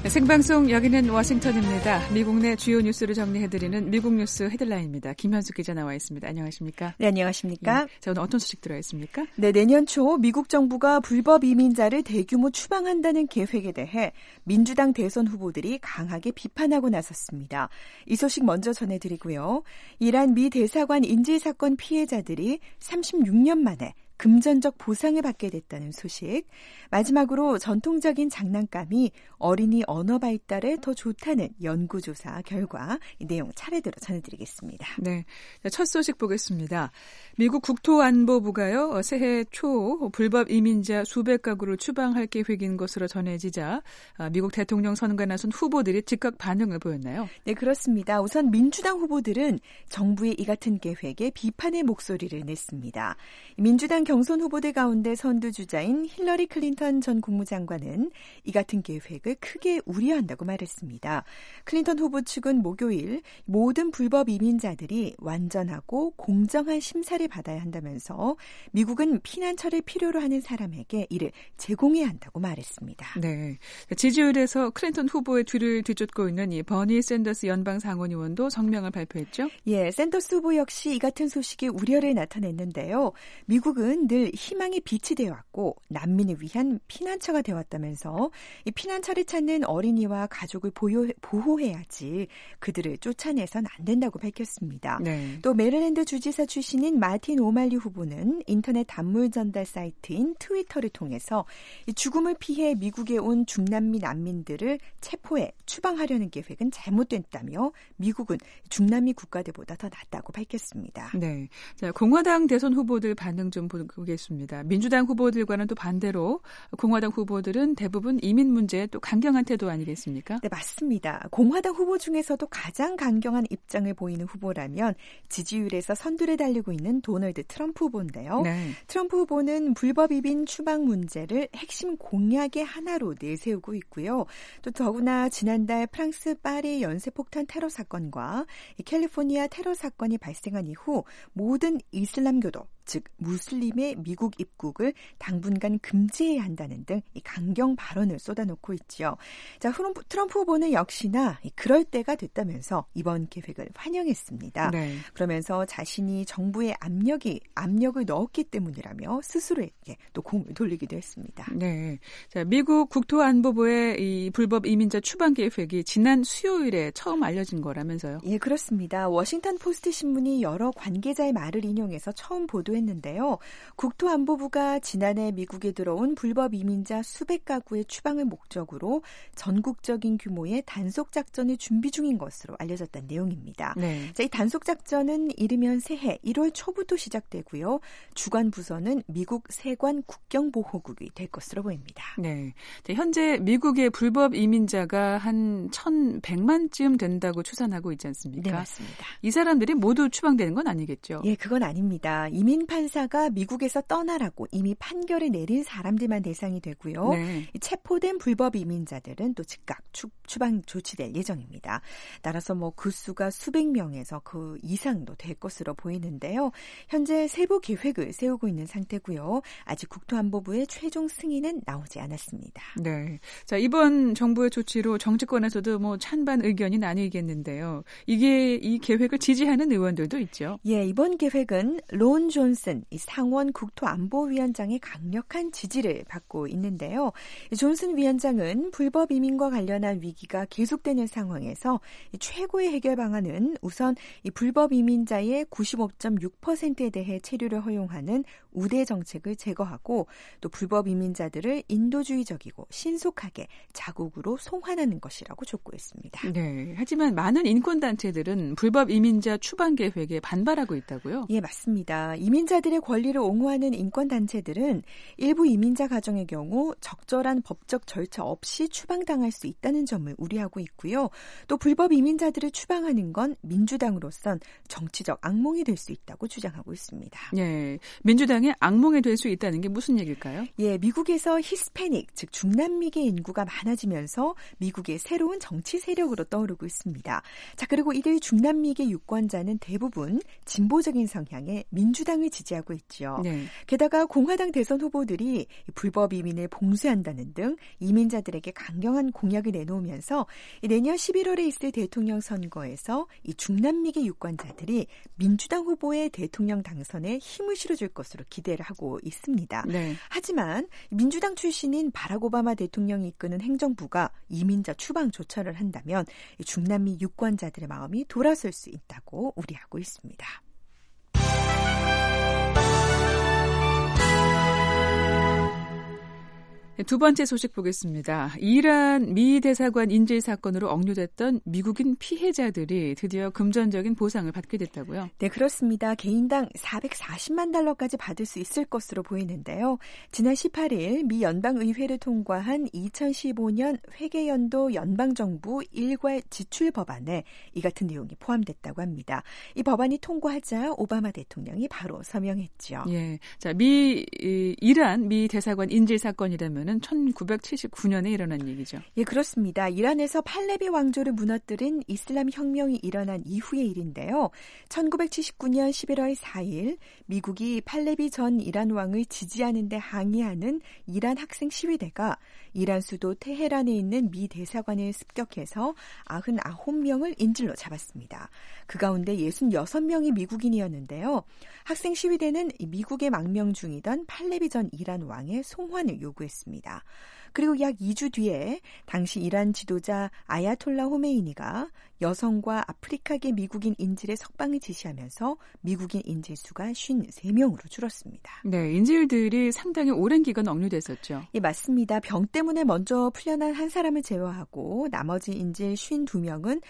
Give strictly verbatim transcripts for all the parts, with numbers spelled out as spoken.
생방송 여기는 워싱턴입니다. 미국 내 주요 뉴스를 정리해드리는 미국 뉴스 헤드라인입니다. 김현숙 기자 나와 있습니다. 안녕하십니까? 네, 안녕하십니까? 예, 자, 오늘 어떤 소식 들어와 있습니까? 네, 내년 초 미국 정부가 불법 이민자를 대규모 추방한다는 계획에 대해 민주당 대선 후보들이 강하게 비판하고 나섰습니다. 이 소식 먼저 전해드리고요. 이란 미 대사관 인질 사건 피해자들이 삼십육 년 만에 금전적 보상을 받게 됐다는 소식. 마지막으로 전통적인 장난감이 어린이 언어 발달에 더 좋다는 연구조사 결과 이 내용 차례대로 전해드리겠습니다. 네, 첫 소식 보겠습니다. 미국 국토안보부가요 새해 초 불법 이민자 수백 가구를 추방할 계획인 것으로 전해지자 미국 대통령 선거에 나선 후보들이 즉각 반응을 보였나요? 네, 그렇습니다. 우선 민주당 후보들은 정부의 이 같은 계획에 비판의 목소리를 냈습니다. 민주당 경선 후보들 가운데 선두주자인 힐러리 클린턴 전 국무장관은 이 같은 계획을 크게 우려한다고 말했습니다. 클린턴 후보 측은 목요일 모든 불법 이민자들이 완전하고 공정한 심사를 받아야 한다면서 미국은 피난처를 필요로 하는 사람에게 이를 제공해야 한다고 말했습니다. 네, 지지율에서 클린턴 후보의 뒤를 뒤쫓고 있는 이 버니 샌더스 연방 상원의원도 성명을 발표했죠? 예, 샌더스 후보 역시 이 같은 소식에 우려를 나타냈는데요. 미국은 늘 희망의 빛이 되어 왔고 난민을 위한 피난처가 되어왔다면서 이 피난처를 찾는 어린이와 가족을 보호, 보호해야지 그들을 쫓아내선 안 된다고 밝혔습니다. 네. 또 메릴랜드 주지사 출신인 마틴 오말리 후보는 인터넷 단물 전달 사이트인 트위터를 통해서 이 죽음을 피해 미국에 온 중남미 난민들을 체포해 추방하려는 계획은 잘못됐다며 미국은 중남미 국가들보다 더 낫다고 밝혔습니다. 네, 자, 공화당 대선 후보들 반응 좀 보겠습니다. 민주당 후보들과는 또 반대로 공화당 후보들은 대부분 이민 문제에 또 강경한 태도 아니겠습니까? 네, 맞습니다. 공화당 후보 중에서도 가장 강경한 입장을 보이는 후보라면 지지율에서 선두를 달리고 있는 도널드 트럼프 후보인데요. 네. 트럼프 후보는 불법 이민 추방 문제를 핵심 공약의 하나로 내세우고 있고요. 또 더구나 지난달 프랑스 파리 연쇄폭탄 테러 사건과 캘리포니아 테러 사건이 발생한 이후 모든 이슬람교도 즉 무슬림의 미국 입국을 당분간 금지해야 한다는 등 강경 발언을 쏟아놓고 있죠. 자, 트럼프 후보는 역시나 그럴 때가 됐다면서 이번 계획을 환영했습니다. 네. 그러면서 자신이 정부의 압력이 압력을 넣었기 때문이라며 스스로에게 또 공을 돌리기도 했습니다. 네, 자, 미국 국토안보부의 이 불법 이민자 추방 계획이 지난 수요일에 처음 알려진 거라면서요? 예, 그렇습니다. 워싱턴 포스트 신문이 여러 관계자의 말을 인용해서 처음 보도했는데요. 국토안보부가 지난해 미국에 들어온 불법 이민자 수백 가구의 추방을 목적으로 전국적인 규모의 단속작전을 준비 중인 것으로 알려졌다는 내용입니다. 네. 자, 이 단속작전은 이르면 새해 일월 초부터 시작되고요. 주관 부서는 미국 세관 국경보호국이 될 것으로 보입니다. 네, 현재 미국의 불법 이민자가 한 천백만쯤 된다고 추산하고 있지 않습니까? 네, 맞습니다. 이 사람들이 모두 추방되는 건 아니겠죠? 예, 그건 아닙니다. 이민 판사가 미국에서 떠나라고 이미 판결을 내린 사람들만 대상이 되고요. 네. 체포된 불법 이민자들은 또 즉각 추, 추방 조치될 예정입니다. 따라서 뭐 그 수가 수백 명에서 그 이상도 될 것으로 보이는데요. 현재 세부 계획을 세우고 있는 상태고요. 아직 국토안보부의 최종 승인은 나오지 않았습니다. 네, 자, 이번 정부의 조치로 정치권에서도 뭐 찬반 의견이 나뉘겠는데요. 이게 이 계획을 지지하는 의원들도 있죠. 예, 이번 계획은 론 존슨 상원 국토안보위원장의 강력한 지지를 받고 있는데요. 존슨 위원장은 불법 이민과 관련한 위기가 계속되는 상황에서 최고의 해결 방안은 우선 이 불법 이민자의 구십오 점 육 퍼센트에 대해 체류를 허용하는 우대 정책을 제거하고 또 불법 이민자들을 인도주의적이고 신속하게 자국으로 송환하는 것이라고 촉구했습니다. 네, 하지만 많은 인권단체들은 불법 이민자 추방 계획에 반발하고 있다고요? 예, 맞습니다. 이민자들의 권리를 옹호하는 인권단체들은 일부 이민자 가정의 경우 적절한 법적 절차 없이 추방당할 수 있다는 점을 우려하고 있고요. 또 불법 이민자들을 추방하는 건 민주당으로선 정치적 악몽이 될 수 있다고 주장하고 있습니다. 네, 민주당의 악몽이 될 수 있다는 게 무슨 얘기일까요? 예, 미국에서 히스패닉, 즉 중남미계 인구가 많아지면서 미국의 새로운 정치 세력으로 떠오르고 있습니다. 자, 그리고 이들 중남미계 유권자는 대부분 진보적인 성향의 민주당을 강력히 지지하고 있죠. 네. 게다가 공화당 대선 후보들이 불법 이민을 봉쇄한다는 등 이민자들에게 강경한 공약을 내놓으면서 내년 십일월에 있을 대통령 선거에서 이 중남미계 유권자들이 민주당 후보의 대통령 당선에 힘을 실어줄 것으로 기대를 하고 있습니다. 네. 하지만 민주당 출신인 바락 오바마 대통령이 이끄는 행정부가 이민자 추방 조처를 한다면 중남미 유권자들의 마음이 돌아설 수 있다고 우려하고 있습니다. 두 번째 소식 보겠습니다. 이란 미 대사관 인질 사건으로 억류됐던 미국인 피해자들이 드디어 금전적인 보상을 받게 됐다고요? 네, 그렇습니다. 개인당 사백사십만 달러까지 받을 수 있을 것으로 보이는데요. 지난 십팔 일 미 연방의회를 통과한 이천십오 년 회계연도 연방정부 일괄 지출 법안에 이 같은 내용이 포함됐다고 합니다. 이 법안이 통과하자 오바마 대통령이 바로 서명했죠. 예, 자, 미 이, 이란 미 대사관 인질 사건이라면 천구백칠십구 년에 일어난 얘기죠. 예, 그렇습니다. 이란에서 팔레비 왕조를 무너뜨린 이슬람 혁명이 일어난 이후의 일인데요. 천구백칠십구 년 십일월 사 일 미국이 팔레비 전 이란 왕을 지지하는 데 항의하는 이란 학생 시위대가 이란 수도 테헤란에 있는 미 대사관을 습격해서 구십구 명을 인질로 잡았습니다. 그 가운데 육십육 명이 미국인이었는데요. 학생 시위대는 미국의 망명 중이던 팔레비 전 이란 왕의 송환을 요구했습니다. 그리고 약 이 주 뒤에 당시 이란 지도자 아야톨라 호메이니가 여성과 아프리카계 미국인 인질의 석방을 지시하면서 미국인 인질 수가 오십삼 명으로 줄었습니다. 네, 인질들이 상당히 오랜 기간 억류됐었죠. 예, 맞습니다. 병 때문에 먼저 풀려난 한 사람을 제외하고 나머지 인질 오십이 명은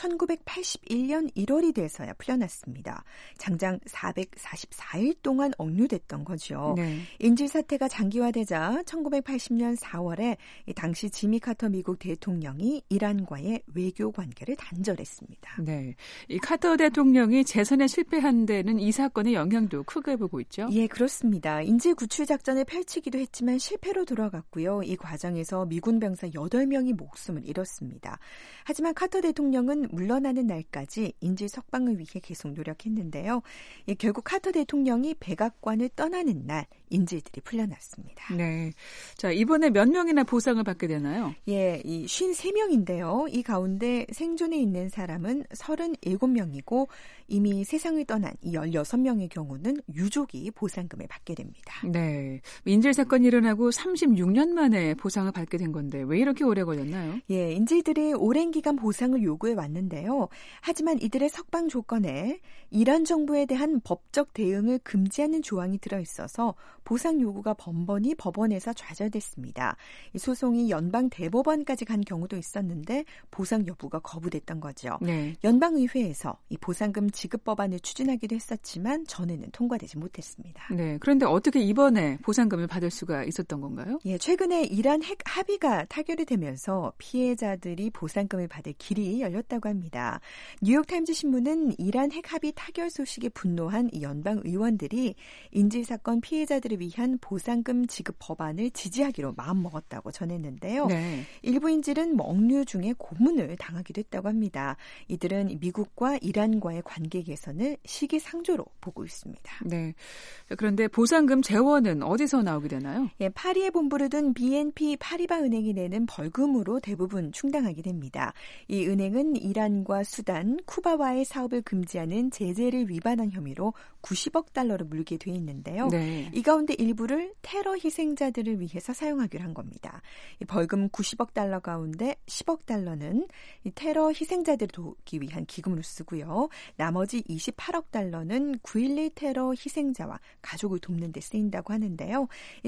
천구백팔십일 년 일월이 돼서야 풀려났습니다. 장장 사백사십사 일 동안 억류됐던 거죠. 네. 인질 사태가 장기화되자 천구백팔십 년 사월에 당시 지미 카터 미국 대통령이 이란과의 외교 관계를 단절했습니다. 네, 이 카터 대통령이 재선에 실패한 데는 이 사건의 영향도 크게 보고 있죠. 예, 그렇습니다. 인질 구출 작전을 펼치기도 했지만 실패로 돌아갔고요. 이 과정에서 미군 병사 여덟 명이 목숨을 잃었습니다. 하지만 카터 대통령은 물러나는 날까지 인질 석방을 위해 계속 노력했는데요. 예, 결국 카터 대통령이 백악관을 떠나는 날 인질들이 풀려났습니다. 네, 자, 이번에 몇 명이나 보상을 받게 되나요? 예, 이 오십삼 명인데요. 이 가운데 생존해 있는 사람은 삼십칠 명이고 이미 세상을 떠난 이 십육 명의 경우는 유족이 보상금을 받게 됩니다. 네, 인질 사건이 일어나고 삼십육 년 만에 보상을 받게 된 건데 왜 이렇게 오래 걸렸나요? 예, 인질들이 오랜 기간 보상을 요구해 왔는데요. 하지만 이들의 석방 조건에 이란 정부에 대한 법적 대응을 금지하는 조항이 들어있어서 보상 요구가 번번이 법원에서 좌절됐습니다. 이 소송이 연방 대법원까지 간 경우도 있었는데 보상 여부가 거부됐던 거죠. 네. 연방의회에서 이 보상금 지급 법안을 추진하기도 했었지만 전에는 통과되지 못했습니다. 네, 그런데 어떻게 이번에 보상금을 받을 수가 있었던 건가요? 예, 최근에 이란 핵 합의가 타결이 되면서 피해자들이 보상금을 받을 길이 열렸다고 합니다. 뉴욕타임즈 신문은 이란 핵 합의 타결 소식에 분노한 연방 의원들이 인질 사건 피해자들을 위한 보상금 지급 법안을 지지하기로 마음먹었다고 전했는데요. 네. 일부 인질은 억류 중에 고문을 당하기도 했다고 합니다. 이들은 미국과 이란과의 관계 개선을 시기상조로 보고 있습니다. 네. 그런데 보상금 재원은 어디서 나오게 되나요? 예, 파리에 본부를 둔 비엔피 파리바 은행이 내는 벌금으로 대부분 충당하게 됩니다. 이 은행은 이란과 수단, 쿠바와의 사업을 금지하는 제재를 위반한 혐의로 구십억 달러를 물게 돼 있는데요. 네. 이 가운데 일부를 테러 희생자들을 위해서 사용하기로 한 겁니다. 이 벌금 구십억 달러 가운데 십억 달러는 이 테러 희생자들을 돕기 위한 기금으로 쓰고요. 나머지 이십팔억 달러는 구일일 테러 희생자와 가족을 돕는 데 쓰인다고 하는데요.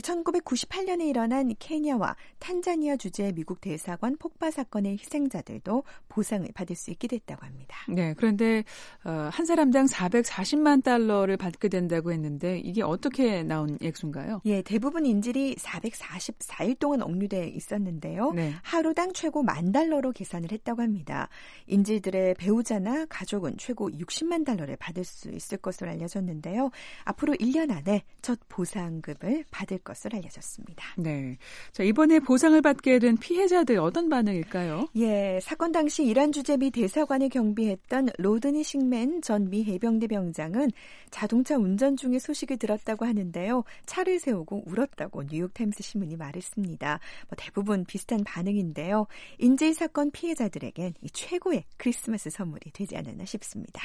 천구백구십팔 년에 일어난 케냐와 탄자니아 주재 미국 대사관 폭파 사건의 희생자들도 보상을 받을 수 있게 됐다고 합니다. 네, 그런데 어, 한 사람당 사백사십만 달러를 받게 된다고 했는데 이게 어떻게 나온 액수인가요? 예, 대부분 인질이 사백사십사 일 동안 억류돼 있었는데요. 네. 하루당 최고 만 달러로 계산을 했다고 합니다. 인질들의 배우자나 가족은 최고 육십만 달러를 받을 수 있을 것으로 알려졌는데요. 앞으로 일 년 안에 첫 보상금을 받을 것으로 알려졌습니다. 네, 자, 이번에 보상을 받게 된 피해자들 어떤 반응일까요? 예, 사건 당시 이란 주재 미 대사관을 경비했던 로드니 식맨 전 미 해병대 병장은 자동차 운전 중에 소식을 들었다고 하는데요. 차를 세우고 울었다고 뉴욕타임스 신문이 말했습니다. 뭐 대부분 비슷한 반응인데요. 인질 사건 피해자들에겐 이 최고의 크리스마스 선물이 되지 않았나 싶습니다.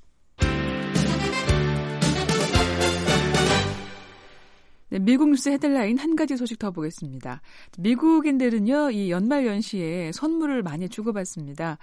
네, 미국 뉴스 헤드라인 한 가지 소식 더 보겠습니다. 미국인들은요, 이 연말 연시에 선물을 많이 주고받습니다.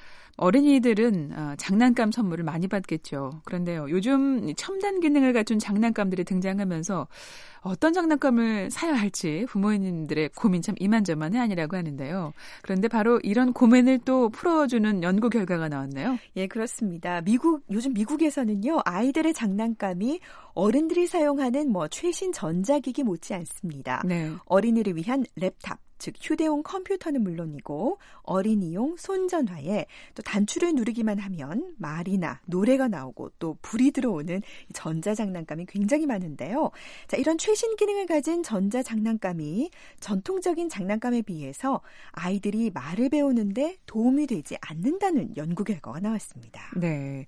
어린이들은 어, 장난감 선물을 많이 받겠죠. 그런데요, 요즘 첨단 기능을 갖춘 장난감들이 등장하면서 어떤 장난감을 사야 할지 부모님들의 고민 참 이만저만이 아니라고 하는데요. 그런데 바로 이런 고민을 또 풀어주는 연구 결과가 나왔네요. 예, 그렇습니다. 미국 요즘 미국에서는요, 아이들의 장난감이 어른들이 사용하는 뭐 최신 전자기기 못지 않습니다. 네. 어린이를 위한 랩탑, 즉 휴대용 컴퓨터는 물론이고 어린이용 손전화에 또 단추를 누르기만 하면 말이나 노래가 나오고 또 불이 들어오는 전자장난감이 굉장히 많은데요. 자, 이런 최신 기능을 가진 전자장난감이 전통적인 장난감에 비해서 아이들이 말을 배우는데 도움이 되지 않는다는 연구 결과가 나왔습니다. 네,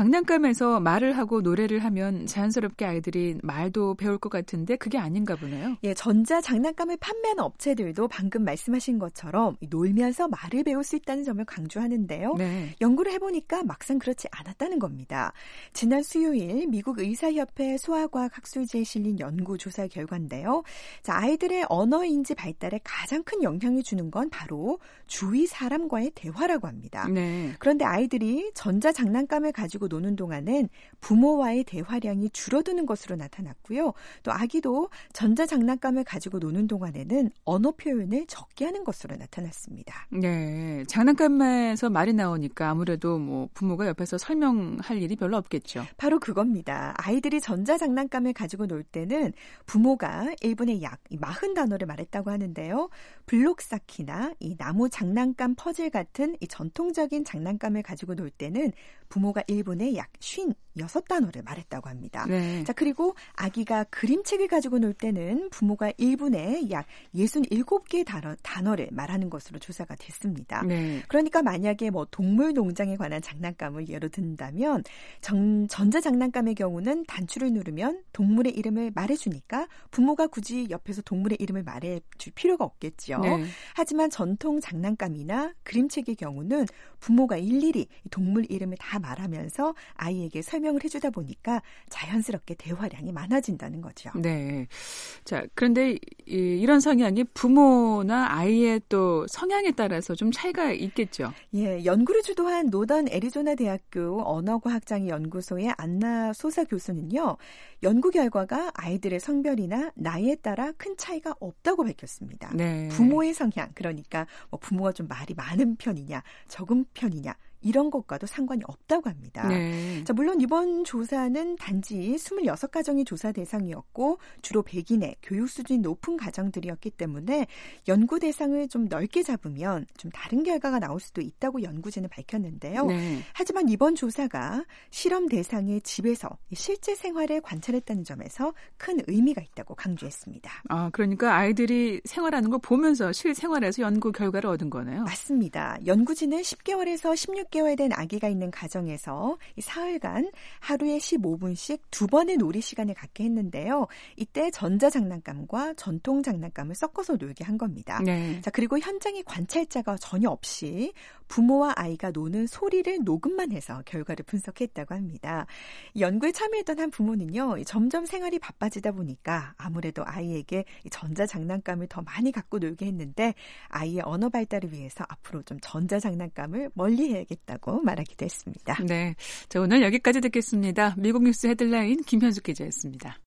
장난감에서 말을 하고 노래를 하면 자연스럽게 아이들이 말도 배울 것 같은데 그게 아닌가 보네요. 예, 전자장난감을 판매하는 업체들도 방금 말씀하신 것처럼 놀면서 말을 배울 수 있다는 점을 강조하는데요. 네. 연구를 해보니까 막상 그렇지 않았다는 겁니다. 지난 수요일 미국 의사협회 소아과학 학술지에 실린 연구 조사 결과인데요. 자, 아이들의 언어인지 발달에 가장 큰 영향을 주는 건 바로 주위 사람과의 대화라고 합니다. 네. 그런데 아이들이 전자장난감을 가지고 노는 동안은 부모와의 대화량이 줄어드는 것으로 나타났고요. 또 아기도 전자장난감을 가지고 노는 동안에는 언어 표현 을 적게 하는 것으로 나타났습니다. 네, 장난감에서 말이 나오니까 아무래도 뭐 부모가 옆에서 설명할 일이 별로 없겠죠. 바로 그겁니다. 아이들이 전자장난감을 가지고 놀 때는 부모가 일 분에 약 사십 단어를 말했다고 하는데요. 블록 쌓기나 이 나무 장난감 퍼즐 같은 이 전통적인 장난감을 가지고 놀 때는 부모가 일 분에 약 오십육 단어를 말했다고 합니다. 네. 자, 그리고 아기가 그림책을 가지고 놀 때는 부모가 일 분에 약 육십칠 개의 단어, 단어를 말하는 것으로 조사가 됐습니다. 네. 그러니까 만약에 뭐 동물 농장에 관한 장난감을 예로 든다면 전, 전자장난감의 경우는 단추를 누르면 동물의 이름을 말해주니까 부모가 굳이 옆에서 동물의 이름을 말해줄 필요가 없겠죠. 네. 하지만 전통 장난감이나 그림책의 경우는 부모가 일일이 동물 이름을 다 말하면서 아이에게 설명을 해주다 보니까 자연스럽게 대화량이 많아진다는 거죠. 네. 자, 그런데 이, 이런 성향이 부모나 아이의 또 성향에 따라서 좀 차이가 있겠죠. 예, 연구를 주도한 노던 애리조나 대학교 언어과학장애 연구소의 안나 소사 교수는요, 연구 결과가 아이들의 성별이나 나이에 따라 큰 차이가 없다고 밝혔습니다. 네. 부모의 성향, 그러니까 뭐 부모가 좀 말이 많은 편이냐, 적은 편이냐, 이런 것과도 상관이 없다고 합니다. 네. 자, 물론 이번 조사는 단지 이십육 가정이 조사 대상이었고 주로 백인의 교육 수준이 높은 가정들이었기 때문에 연구 대상을 좀 넓게 잡으면 좀 다른 결과가 나올 수도 있다고 연구진은 밝혔는데요. 네. 하지만 이번 조사가 실험 대상의 집에서 실제 생활을 관찰했다는 점에서 큰 의미가 있다고 강조했습니다. 아, 그러니까 아이들이 생활하는 거 보면서 실생활에서 연구 결과를 얻은 거네요. 맞습니다. 연구진은 십 개월에서 십육 개월 된 아기가 있는 가정에서 사흘간 하루에 십오 분씩 두 번의 놀이 시간을 갖게 했는데요. 이때 전자장난감과 전통 장난감을 섞어서 놀게 한 겁니다. 네. 자, 그리고 현장에 관찰자가 전혀 없이 부모와 아이가 노는 소리를 녹음만 해서 결과를 분석했다고 합니다. 연구에 참여했던 한 부모는요, 점점 생활이 바빠지다 보니까 아무래도 아이에게 전자장난감을 더 많이 갖고 놀게 했는데 아이의 언어 발달을 위해서 앞으로 좀 전자장난감을 멀리해야겠다고 말하기도 했습니다. 네, 자, 오늘 여기까지 듣겠습니다. 미국 뉴스 헤드라인 김현숙 기자였습니다.